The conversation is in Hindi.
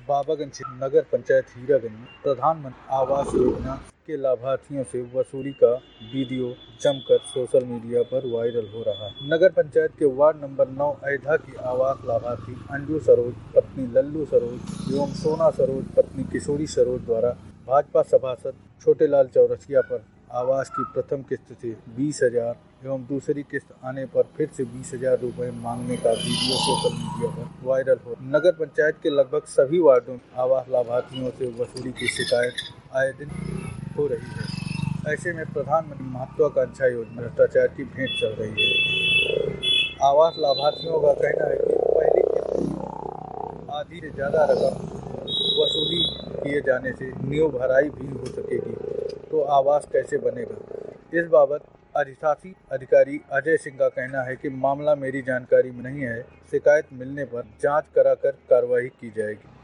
बाबागंज नगर पंचायत हीरागंज में प्रधानमंत्री आवास योजना के लाभार्थियों से वसूली का वीडियो जमकर सोशल मीडिया पर वायरल हो रहा है। नगर पंचायत के वार्ड नंबर 9 अयोध्या की आवास लाभार्थी अंजू सरोज पत्नी लल्लू सरोज एवं सोना सरोज पत्नी किशोरी सरोज द्वारा भाजपा सभासद छोटेलाल चौरसिया पर आवास की प्रथम किस्त से 20,000 एवं दूसरी किस्त आने पर फिर से 20,000 रुपए मांगने का वीडियो सोशल मीडिया पर वायरल हो। नगर पंचायत के लगभग सभी वार्डों में आवास लाभार्थियों से वसूली की शिकायत आए दिन हो रही है। ऐसे में प्रधानमंत्री महत्वाकांक्षा योजना भ्रष्टाचार की भेंट चल रही है। आवास लाभार्थियों का कहना है कि पहली किस्त आधी से ज्यादा रकम वसूली किए जाने से न्यू भराई भी हो सकेगी, तो आवास कैसे बनेगा। इस बाबत अधिशासी अधिकारी अजय सिंह का कहना है कि मामला मेरी जानकारी में नहीं है, शिकायत मिलने पर जांच कराकर कार्रवाई की जाएगी।